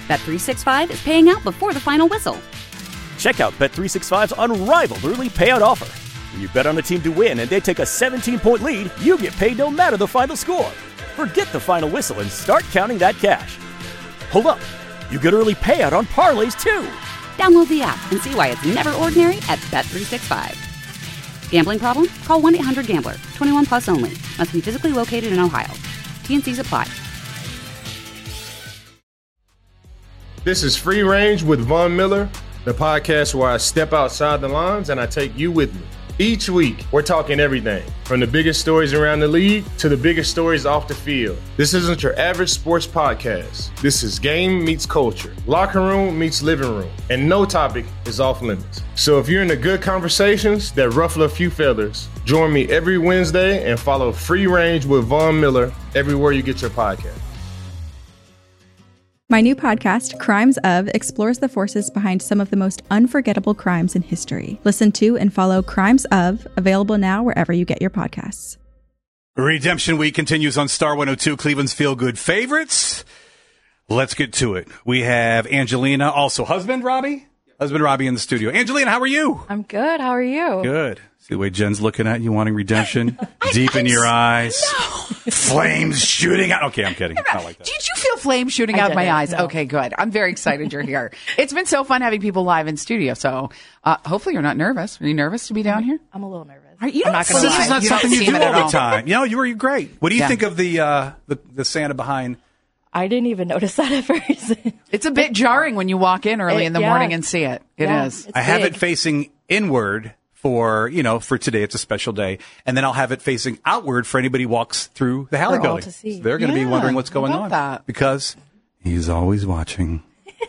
Bet365 is paying out before the final whistle. Check out Bet365's unrivaled early payout offer. When you bet on a team to win and they take a 17-point lead, you get paid no matter the final score. Forget the final whistle and start counting that cash. Hold up. You get early payout on parlays, too. Download the app and see why it's never ordinary at Bet365. Gambling problem? Call 1-800-GAMBLER. 21 plus only. Must be physically located in Ohio. T&Cs apply. This is Free Range with Von Miller, the podcast where I step outside the lines and I take you with me. Each week, we're talking everything from the biggest stories around the league to the biggest stories off the field. This isn't your average sports podcast. This is game meets culture, locker room meets living room, and no topic is off limits. So if you're into good conversations that ruffle a few feathers, join me every Wednesday and follow Free Range with Von Miller everywhere you get your podcast. My new podcast, Crimes Of, explores the forces behind some of the most unforgettable crimes in history. Listen to and follow Crimes Of, available now wherever you get your podcasts. Redemption Week continues on Star 102, Cleveland's feel-good favorites. Let's get to it. We have Angelina, also husband Robbie? Husband Robbie in the studio. Angelina, how are you? I'm good. How are you? Good. See the way Jen's looking at you, wanting redemption? Deep in your eyes. No. Flames shooting out. Okay, I'm kidding. Not like that. Did you feel flames shooting out of my eyes? No. Okay, good. I'm very excited you're here. It's been so fun having people live in studio. So hopefully you're not nervous. Are you nervous to be down here? I'm a little nervous. You don't this is not something you do all the time. You know, you were great. What do you think of the Santa behind? I didn't even notice that at first. It's a bit jarring when you walk in early in the morning and see it. It is. I have it facing inward for today. It's a special day. And then I'll have it facing outward for anybody who walks through the Halley building. So they're going to be wondering what's going on. That. Because he's always watching.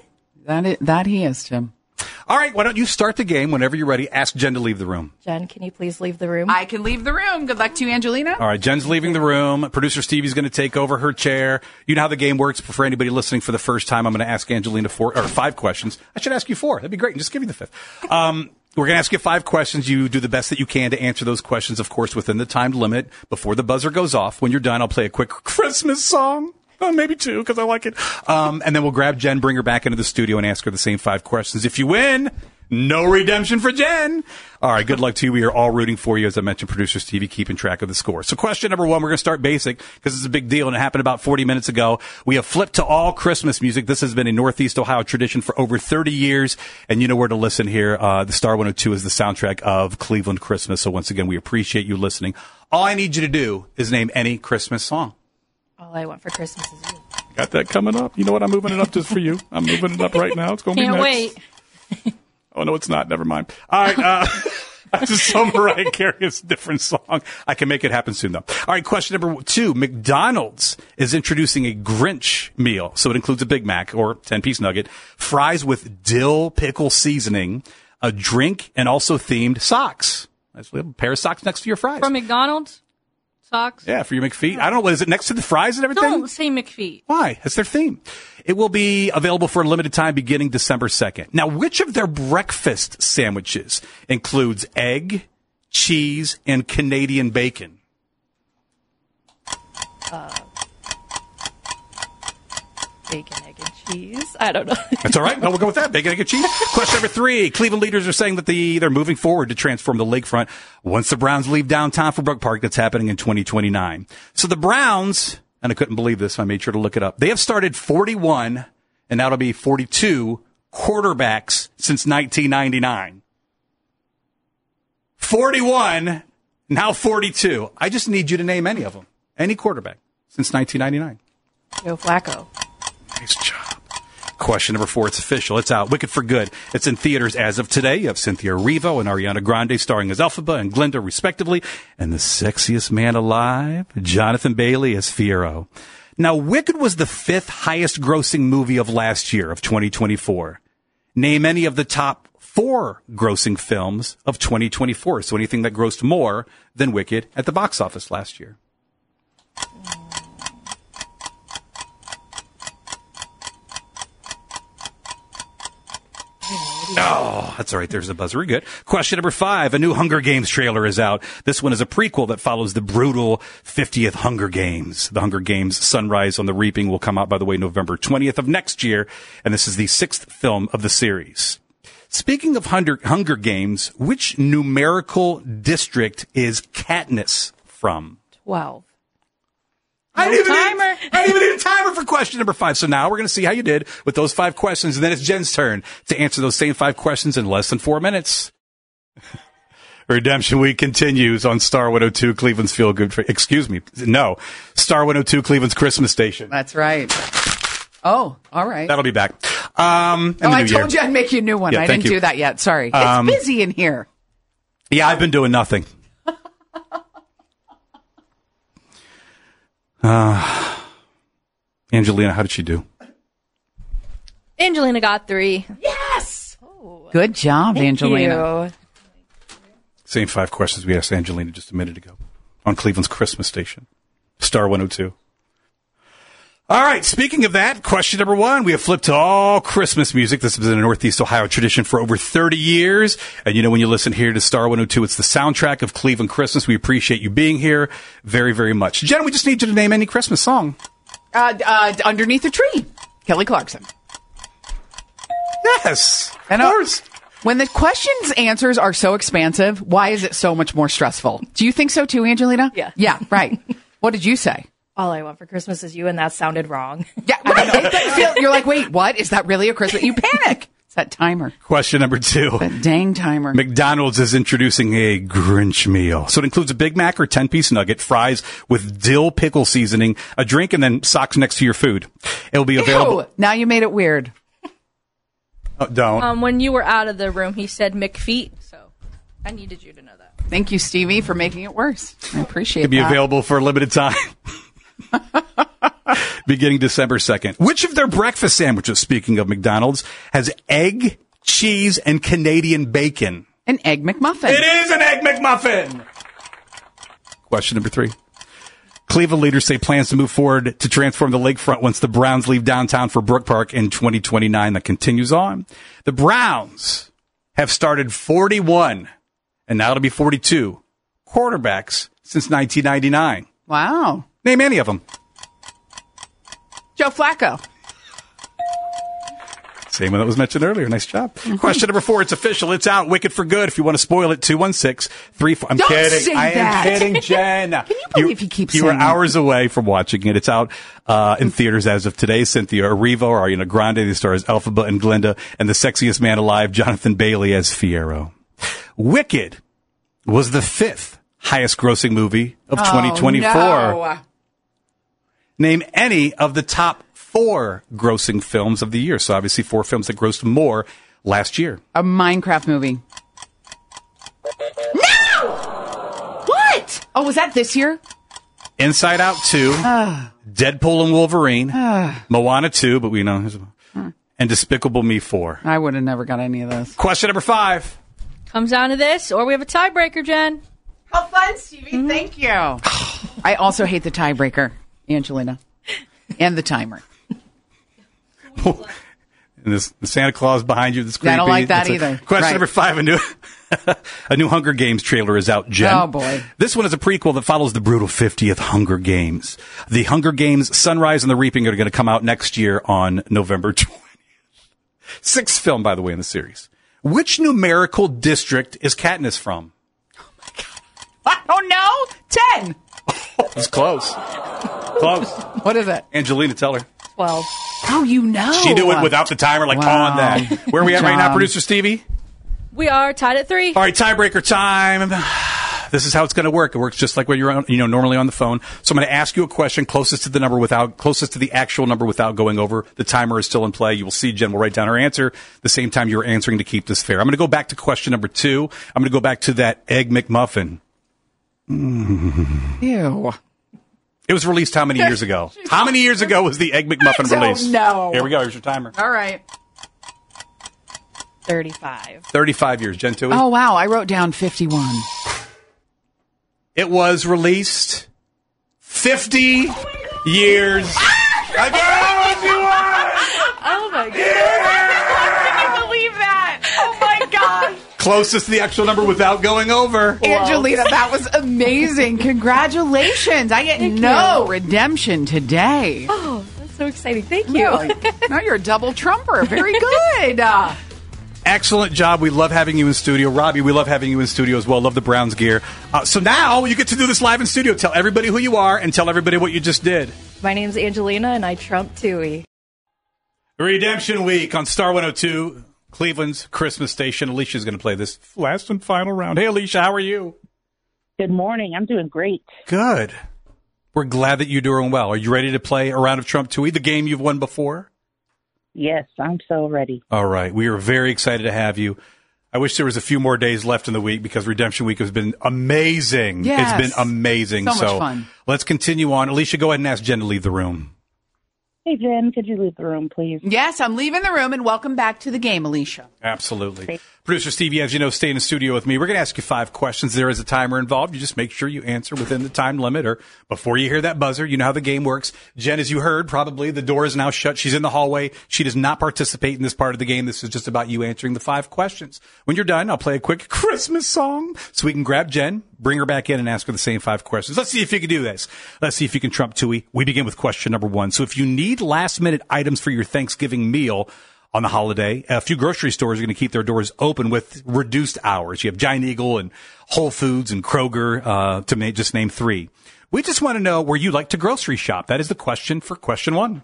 That he is, Tim. All right, why don't you start the game whenever you're ready. Ask Jen to leave the room. Jen, can you please leave the room? I can leave the room. Good luck to you, Angelina. All right, Jen's leaving the room. Producer Stevie's going to take over her chair. You know how the game works. But for anybody listening for the first time, I'm going to ask Angelina 5 questions. I should ask you 4. That'd be great. And just give you the 5th. We're going to ask you 5 questions. You do the best that you can to answer those questions, of course, within the timed limit. Before the buzzer goes off, when you're done, I'll play a quick Christmas song. Oh, maybe 2, because I like it. And then we'll grab Jen, bring her back into the studio, and ask her the same 5 questions. If you win, no redemption for Jen. All right, good luck to you. We are all rooting for you. As I mentioned, producer Stevie keeping track of the score. So question number 1, we're going to start basic because it's a big deal, and it happened about 40 minutes ago. We have flipped to all Christmas music. This has been a Northeast Ohio tradition for over 30 years, and you know where to listen here. The Star 102 is the soundtrack of Cleveland Christmas. So once again, we appreciate you listening. All I need you to do is name any Christmas song. All I want for Christmas is you. Got that coming up. You know what? I'm moving it up just for you. I'm moving it up right now. It's going to be next. Can't wait. Oh, no, it's not. Never mind. All right. Just so Mariah Carey is a different song. I can make it happen soon, though. All right. Question number 2. McDonald's is introducing a Grinch meal. So it includes a Big Mac or 10-piece nugget, fries with dill pickle seasoning, a drink, and also themed socks. Nice little pair of socks next to your fries. From McDonald's? Socks? Yeah, for your McFeet. I don't know. What is it next to the fries and everything? Don't say McFeet. Why? That's their theme. It will be available for a limited time beginning December 2nd. Now, which of their breakfast sandwiches includes egg, cheese, and Canadian bacon? Bacon, egg, and cheese. I don't know. That's all right. No, we'll go with that. Bacon, egg, and cheese. Question number 3. Cleveland leaders are saying that they're moving forward to transform the lakefront once the Browns leave downtown for Brook Park. That's happening in 2029. So the Browns, and I couldn't believe this, I made sure to look it up. They have started 41, and now it'll be 42 quarterbacks since 1999. 41, now 42. I just need you to name any of them. Any quarterback since 1999. Joe Flacco. Nice job. Question number 4. It's official. It's out. Wicked for Good. It's in theaters as of today. You have Cynthia Erivo and Ariana Grande starring as Elphaba and Glinda, respectively. And the sexiest man alive, Jonathan Bailey as Fiero. Now, Wicked was the 5th highest grossing movie of last year, of 2024. Name any of the top 4 grossing films of 2024. So anything that grossed more than Wicked at the box office last year. Oh, that's all right. There's a buzzer. We're good. Question number 5. A new Hunger Games trailer is out. This one is a prequel that follows the brutal 50th Hunger Games. The Hunger Games Sunrise on the Reaping will come out, by the way, November 20th of next year. And this is the 6th film of the series. Speaking of Hunger Games, which numerical district is Katniss from? 12. I didn't even need a timer for question number 5. So now we're going to see how you did with those 5 questions. And then it's Jen's turn to answer those same 5 questions in less than 4 minutes. Redemption Week continues on Star 102, Cleveland's Feel Good. Star 102, Cleveland's Christmas station. That's right. Oh, all right. That'll be back. I told you I'd make you a new one. Yeah, I didn't do that yet. Sorry. It's busy in here. Yeah, I've been doing nothing. Angelina, how did she do? Angelina got 3. Yes! Good job, Thank Angelina. you. Same 5 questions we asked Angelina just a minute ago on Cleveland's Christmas station, Star 102. All right, speaking of that, question number 1, we have flipped to all Christmas music. This has been a Northeast Ohio tradition for over 30 years. And you know, when you listen here to Star 102, it's the soundtrack of Cleveland Christmas. We appreciate you being here very, very much. Jen, we just need you to name any Christmas song. Underneath a Tree, Kelly Clarkson. Yes, of course. When the questions' answers are so expansive, why is it so much more stressful? Do you think so too, Angelina? Yeah. Yeah, right. What did you say? All I want for Christmas is you, and that sounded wrong. Yeah, right. You're like, wait, what? Is that really a Christmas? You panic. It's that timer. Question number 2. That dang timer. McDonald's is introducing a Grinch meal. So it includes a Big Mac or 10-piece nugget, fries with dill pickle seasoning, a drink, and then socks next to your food. It'll be available. Ew, now you made it weird. Oh, don't. When you were out of the room, he said McFeet, so I needed you to know that. Thank you, Stevie, for making it worse. I appreciate It'll be available for a limited time. Beginning December 2nd. Which of their breakfast sandwiches, speaking of McDonald's, has egg, cheese, and Canadian bacon? An Egg McMuffin. It is an Egg McMuffin! Question number 3. Cleveland leaders say plans to move forward to transform the lakefront once the Browns leave downtown for Brook Park in 2029. That continues on. The Browns have started 41, and now it'll be 42, quarterbacks since 1999. Wow. Name any of them. Joe Flacco. Same one that was mentioned earlier. Nice job. Question number 4. It's official. It's out. Wicked for Good. If you want to spoil it, 216-34. I'm Don't kidding. say I that. am kidding, Jen. Can you believe he keeps You saying were that? hours away from watching it. It's out in theaters as of today. Cynthia Erivo, Ariana Grande, the stars Elphaba and Glinda, and the sexiest man alive, Jonathan Bailey as Fiyero. Wicked was the 5th highest grossing movie of 2024. No. Name any of the top 4 grossing films of the year. So obviously 4 films that grossed more last year. A Minecraft movie. No! What? Oh, was that this year? Inside Out 2, Deadpool and Wolverine, Moana 2, but we know, and Despicable Me 4. I would have never got any of those. Question number 5. Comes down to this, or we have a tiebreaker, Jen. How fun, Stevie. Thank you. I also hate the tiebreaker, Angelina, and the timer. And the Santa Claus behind you, that's creepy. I don't like that That's either. Question Right. number 5, a new Hunger Games trailer is out, Jen. Oh, boy. This one is a prequel that follows the brutal 50th Hunger Games. The Hunger Games Sunrise and the Reaping are going to come out next year on November 20th. 6th film, by the way, in the series. Which numerical district is Katniss from? I don't know. 10. It's close. Close. What is it? Angelina, tell her. 12. Oh, you know. She knew it without the timer, like Wow. on that. Where are we Good at right now, job. producer Stevie? We are tied at 3. All right, tiebreaker time. This is how it's going to work. It works just like when you're normally on the phone. So I'm going to ask you a question closest to the actual number without going over. The timer is still in play. You will see Jen will write down her answer the same time you're answering to keep this fair. I'm going to go back to question number 2. I'm going to go back to that Egg McMuffin. Ew. It was released how many years ago? How many years ago was the Egg McMuffin released? No. Here we go. Here's your timer. All right. 35. 35 years. Jen Tui. Oh, wow. I wrote down 51. It was released 50 years ago. Oh my god. I couldn't believe that. closest to the actual number without going over. Angelina, that was amazing. Congratulations. I get no redemption today. Oh, that's so exciting. Thank you. Now you're a double trumper. Very good. Excellent job. We love having you in studio. Robbie, we love having you in studio as well. Love the Browns gear. So now you get to do this live in studio. Tell everybody who you are and tell everybody what you just did. My name's Angelina, and I trump Tui. Redemption Week on Star 102, Cleveland's Christmas station. Alicia's going to play this last and final round. Hey, Alicia, how are you? Good morning. I'm doing great. Good. We're glad that you're doing well. Are you ready to play a round of Trump Tui, the game you've won before? Yes, I'm so ready. All right. We are very excited to have you. I wish there was a few more days left in the week because Redemption Week has been amazing. Yes. It's been amazing. So much fun. Let's continue on. Alicia, go ahead and ask Jen to leave the room. Hey, Jen, could you leave the room, please? Yes, I'm leaving the room, and welcome back to the game, Alicia. Absolutely. Great. Producer Stevie, as you know, stay in the studio with me. We're going to ask you 5 questions. There is a timer involved. You just make sure you answer within the time limit or before you hear that buzzer. You know how the game works. Jen, as you heard, probably the door is now shut. She's in the hallway. She does not participate in this part of the game. This is just about you answering the 5 questions. When you're done, I'll play a quick Christmas song so we can grab Jen, bring her back in, and ask her the same 5 questions. Let's see if you can do this. Let's see if you can trump Tui. We begin with question number 1. So if you need last-minute items for your Thanksgiving meal on the holiday, a few grocery stores are going to keep their doors open with reduced hours. You have Giant Eagle and Whole Foods and Kroger, to just name 3. We just want to know where you like to grocery shop. That is the question for question 1.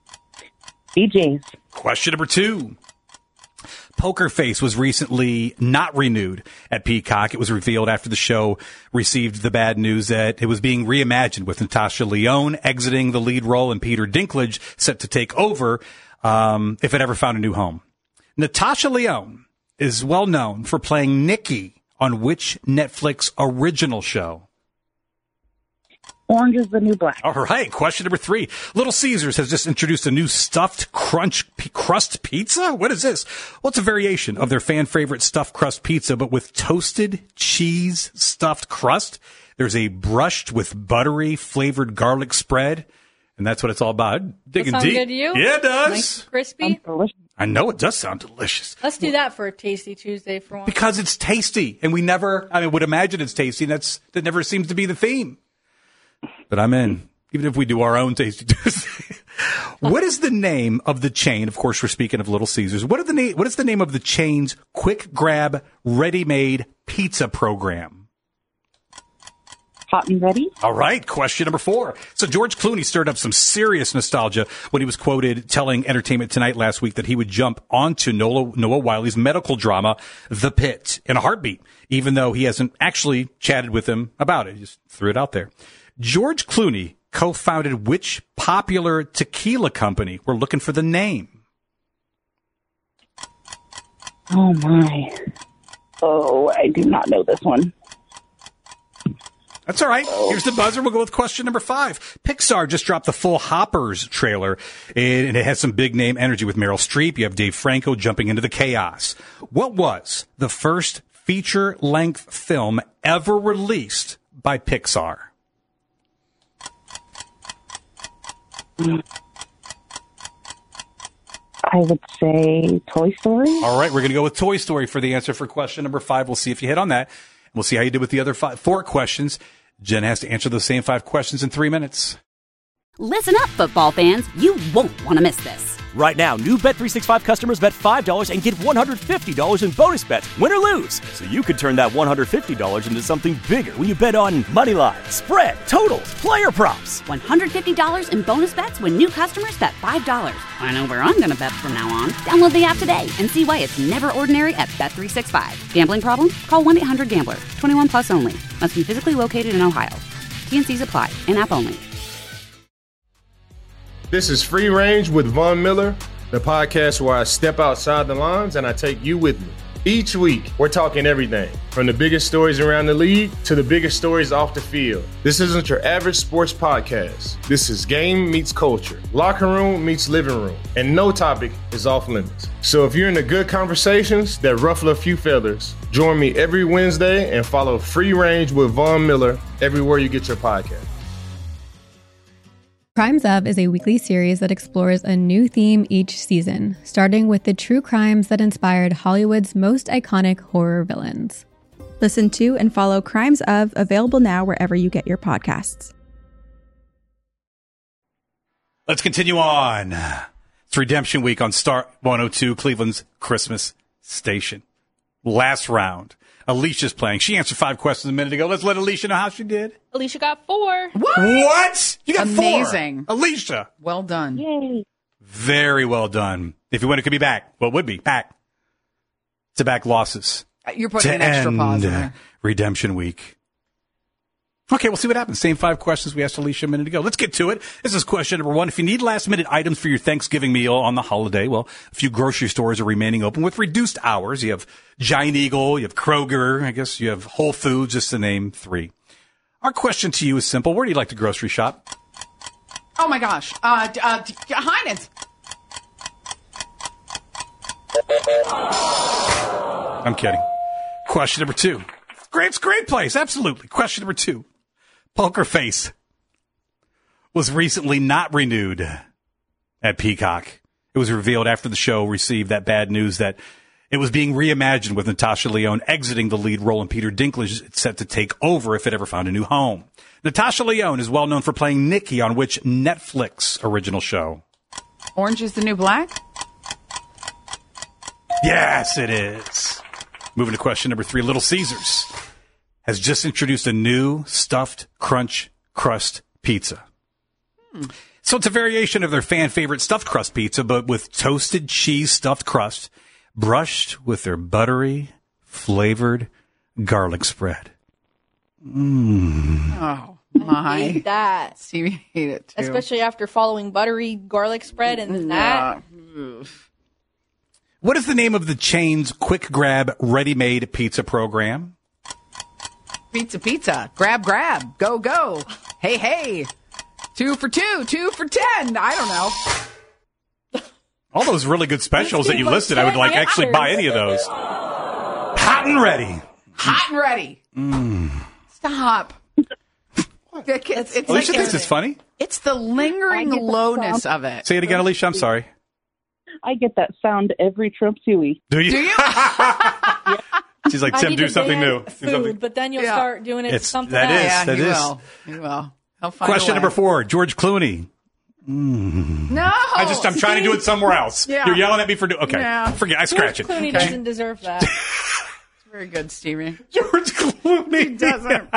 BJ's. Question number 2. Poker Face was recently not renewed at Peacock. It was revealed after the show received the bad news that it was being reimagined with Natasha Lyonne exiting the lead role and Peter Dinklage set to take over if it ever found a new home. Natasha Lyonne is well known for playing Nikki on which Netflix original show? Orange is the New Black. All right. Question number 3. Little Caesars has just introduced a new stuffed crust pizza. What is this? Well, it's a variation of their fan favorite stuffed crust pizza, but with toasted cheese stuffed crust. There's a brushed with buttery flavored garlic spread. And that's what it's all about. Digging Does that sound deep. good to you? Yeah, it does. Nice, crispy. I know it does sound delicious. Let's do that for a Tasty Tuesday for one. Because it's tasty. And we never, would imagine it's tasty. And that never seems to be the theme. But I'm in, even if we do our own Tasty Tuesday. What is the name of the chain? Of course, we're speaking of Little Caesars. What is the name of the chain's quick grab, ready-made pizza program? Hot and Ready. All right. Question number 4. So George Clooney stirred up some serious nostalgia when he was quoted telling Entertainment Tonight last week that he would jump onto Noah Wiley's medical drama, The Pit, in a heartbeat, even though he hasn't actually chatted with him about it. He just threw it out there. George Clooney co-founded which popular tequila company? We're looking for the name. Oh, my. Oh, I do not know this one. That's all right. Here's the buzzer. We'll go with question number 5. Pixar just dropped the full Hoppers trailer, and it has some big name energy with Meryl Streep. You have Dave Franco jumping into the chaos. What was the first feature-length film ever released by Pixar? I would say Toy Story. All right, we're going to go with Toy Story for the answer for question number 5. We'll see if you hit on that. We'll see how you did with the other 4 questions. Jen has to answer those same 5 questions in 3 minutes. Listen up, football fans. You won't want to miss this. Right now, new Bet365 customers bet $5 and get $150 in bonus bets, win or lose. So you could turn that $150 into something bigger when you bet on money line, spread, totals, player props. $150 in bonus bets when new customers bet $5. I know where I'm going to bet from now on. Download the app today and see why it's never ordinary at Bet365. Gambling problem? Call 1-800-GAMBLER. 21 plus only. Must be physically located in Ohio. T&Cs apply. In-app only. This is Free Range with Von Miller, the podcast where I step outside the lines and I take you with me. Each week, we're talking everything from the biggest stories around the league to the biggest stories off the field. This isn't your average sports podcast. This is game meets culture, locker room meets living room, and no topic is off limits. So if you're into good conversations that ruffle a few feathers, join me every Wednesday and follow Free Range with Von Miller everywhere you get your podcast. Crimes Of is a weekly series that explores a new theme each season, starting with the true crimes that inspired Hollywood's most iconic horror villains. Listen to and follow Crimes Of, available now wherever you get your podcasts. Let's continue on. It's Redemption Week on Star 102, Cleveland's Christmas station. Last round. Alicia's playing. She answered 5 questions a minute ago. Let's let Alicia know how she did. Alicia got 4. What? You got 4. Amazing. Alicia. Well done. Yay. Very well done. If you win, it could be back. Well, it would be back. To back losses. You're putting an extra pause in there. Redemption Week. Okay, we'll see what happens. Same 5 questions we asked Alicia a minute ago. Let's get to it. This is question number 1. If you need last-minute items for your Thanksgiving meal on the holiday, well, a few grocery stores are remaining open with reduced hours. You have Giant Eagle, you have Kroger, I guess you have Whole Foods, just to name 3. Our question to you is simple. Where do you like to grocery shop? Oh, my gosh. Heinen's. I'm kidding. Question number 2. Great place. Absolutely. Question number 2. Poker Face was recently not renewed at Peacock. It was revealed after the show received that bad news that it was being reimagined with Natasha Lyonne exiting the lead role and Peter Dinklage set to take over if it ever found a new home. Natasha Lyonne is well known for playing Nikki on which Netflix original show? Orange is the New Black? Yes, it is. Moving to question number 3. Little Caesars has just introduced a new stuffed crunch crust pizza. So it's a variation of their fan favorite stuffed crust pizza, but with toasted cheese stuffed crust brushed with their buttery flavored garlic spread. Oh, my. I hate that. Stevie hate it, too. Especially after following buttery garlic spread and then that. What is the name of the chain's quick grab ready-made pizza program? Pizza. Grab. Go. Hey. 2 for 2, 2 for 10. I don't know. All those really good specials that you listed, I would actually buy any of those. Hot and ready. Stop. Alicia thinks it's funny. It's the lingering lowness of it. Say it again, Alicia. I'm sorry. I get that sound every Trump Suey. Do you? Yeah. She's like, Tim, do something new. Food, but then you'll start doing it something that else. Is, Yeah, that he is. will. Question number 4. George Clooney. No. I'm trying to do it somewhere else. Yeah. You're yelling at me for okay. Yeah. Forget. I scratch George it. Clooney doesn't deserve that. Very good, Stevie. George Clooney He doesn't.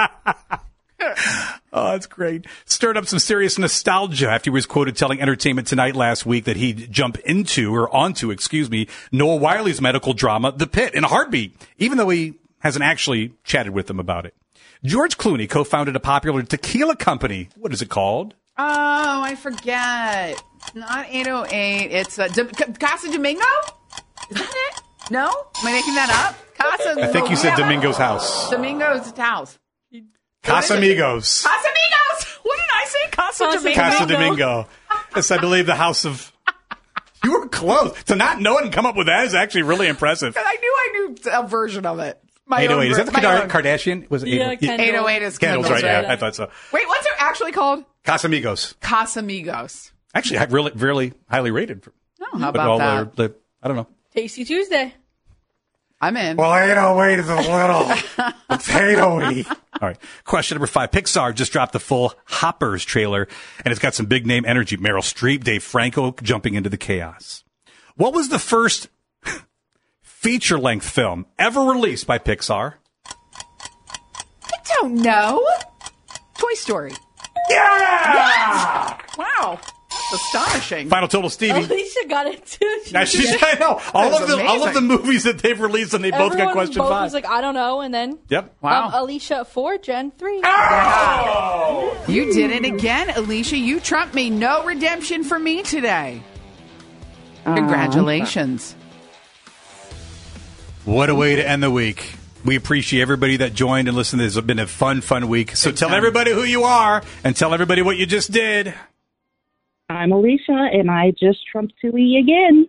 Oh, that's great. Stirred up some serious nostalgia after he was quoted telling Entertainment Tonight last week that he'd jump onto Noah Wiley's medical drama, The Pit, in a heartbeat, even though he hasn't actually chatted with them about it. George Clooney co-founded a popular tequila company. What is it called? Oh, I forget. Not 808. It's Casa Domingo? Is that it? No? Am I making that up? I think you said Domingo's house. Domingo's house. Casamigos. Casamigos! What did I say? Casa Domingo? Casa Domingo. Yes, I believe the house of... You were close. To not know it and come up with that is actually really impressive. I knew a version of it. 808. Is that the Kardashian? Was it 808 is Kendall's, right? Yeah, I thought so. Wait, what's it actually called? Casamigos. Casamigos. Actually, really highly rated. Oh, how about that? I don't know. Tasty Tuesday. I'm in. Well, 808 is a little potato-y. All right. Question number 5. Pixar just dropped the full Hoppers trailer, and it's got some big-name energy. Meryl Streep, Dave Franco jumping into the chaos. What was the first feature-length film ever released by Pixar? I don't know. Toy Story. Yeah! Wow. That's astonishing. Final total, Stevie. Alicia got it too. I know. All of the movies that they've released, and they both got question 5. was like, I don't know, and then Wow. Alicia 4, Jen 3. Oh! You did it again, Alicia. You trumped me. No redemption for me today. Congratulations. What a way to end the week. We appreciate everybody that joined and listened. This has been a fun week. So tell everybody who you are and tell everybody what you just did. I'm Alicia, and I just trumped Suey again.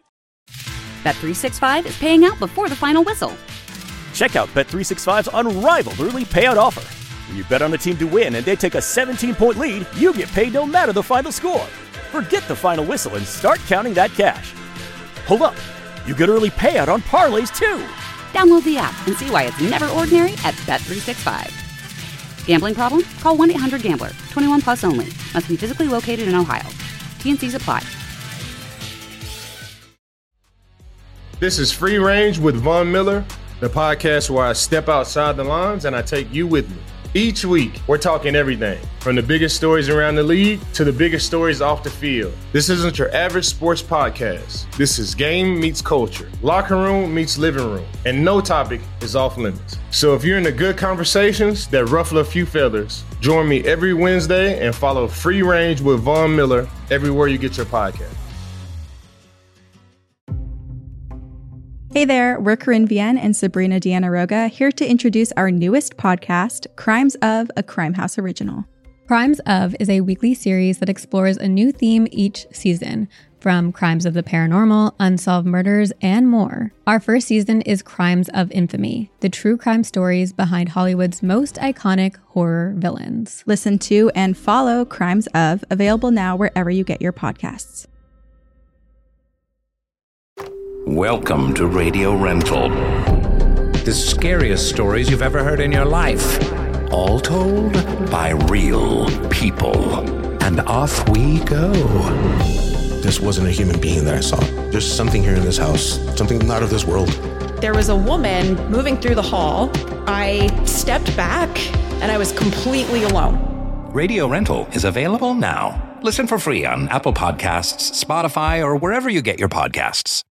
Bet365 is paying out before the final whistle. Check out Bet365's unrivaled early payout offer. When you bet on a team to win and they take a 17-point lead, you get paid no matter the final score. Forget the final whistle and start counting that cash. Hold up. You get early payout on parlays, too. Download the app and see why it's never ordinary at Bet365. Gambling problem? Call 1-800-GAMBLER. 21 plus only. Must be physically located in Ohio. T&Cs apply. This is Free Range with Von Miller, the podcast where I step outside the lines and I take you with me. Each week, we're talking everything from the biggest stories around the league to the biggest stories off the field. This isn't your average sports podcast. This is game meets culture, locker room meets living room, and no topic is off limits. So if you're into good conversations that ruffle a few feathers, join me every Wednesday and follow Free Range with Von Miller everywhere you get your podcast. Hey there, we're Corinne Vienne and Sabrina Deanna Roga here to introduce our newest podcast, Crimes of, a Crime House original. Crimes of is a weekly series that explores a new theme each season, from crimes of the paranormal, unsolved murders, and more. Our first season is Crimes of Infamy, the true crime stories behind Hollywood's most iconic horror villains. Listen to and follow Crimes of, available now wherever you get your podcasts. Welcome to Radio Rental. The scariest stories you've ever heard in your life. All told by real people. And off we go. This wasn't a human being that I saw. There's something here in this house. Something not of this world. There was a woman moving through the hall. I stepped back and I was completely alone. Radio Rental is available now. Listen for free on Apple Podcasts, Spotify, or wherever you get your podcasts.